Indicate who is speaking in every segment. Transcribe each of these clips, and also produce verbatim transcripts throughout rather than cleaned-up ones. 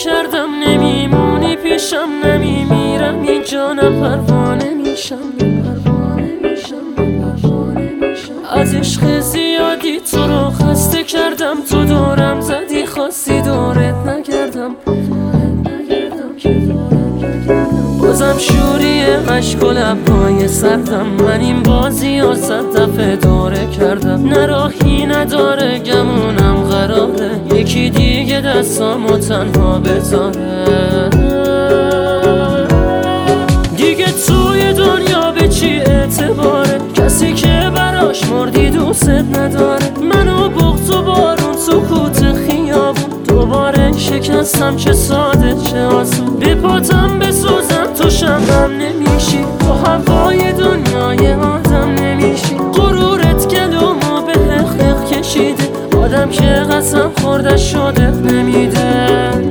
Speaker 1: کردم نمیمونی پیشم، نمیمیرم اینجا، نه پروانه میشم، از عشق زیادی تو رو خسته کردم، تو دورم زدی خواستی دورت نگردم، بازم شوری عشق و لبهای سردم، من این بازی ها صد دفعه دوره کردم، نه راهی نداره گمونم قراره یکی دیگه دستامو تنها بذاره، دیگه توی دنیا به چی اعتباره، کسی که براش مردی دوست نداره، منو بغض و بارون سکوت خیابون، دوباره شکستم چه ساده چه آسون، به پاتم بسوزم تو شمعم نمیشی، تو هوای دنیای آدم نمیشی، غرورت گلومو به حق کشیده، آدم که قسم خورده شده نمیده.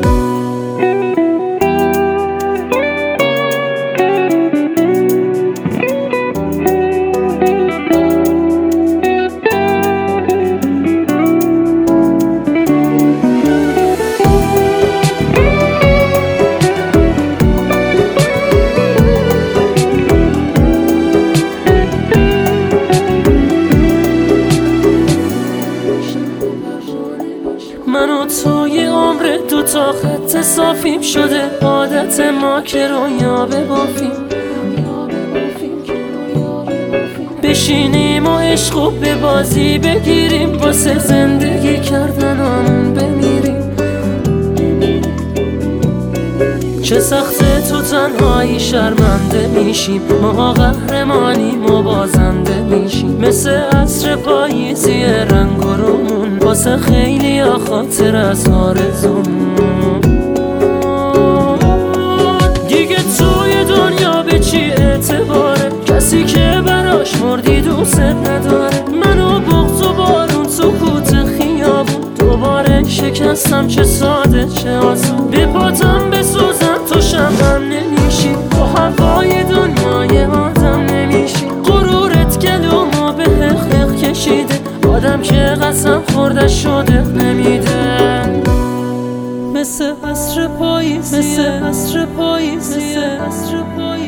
Speaker 1: من و توی عمر دو تا خط صافیم شده، عادت ما که رویا ببافیم، بشینیم و عشق و به بازی بگیریم، واسه زندگی کردنامون بمیریم، چه سخته تو تنهایی شرمنده میشیم، ما قهرمانیم و بازنده میشیم، مثل عصر پاییزی رنگ و رومون، واسه خیلی ها خاطر از آرزومون، دیگه توی دنیا به چی اعتباره، کسی که براش مردی دوست نداره، منو بغض و بارون سکوت خیابون، دوباره شکستم چه ساده چه آسون، به پاتم بسوزم تو شمعم نمیشی، تو هوای دنیای آدم نمیشی، غرورت گلومو به حق کشیده، آدم که قسم خورده شده نمیده، مثل عصر پاییزی، مثل عصر پاییزی، مثل عصر پاییزی.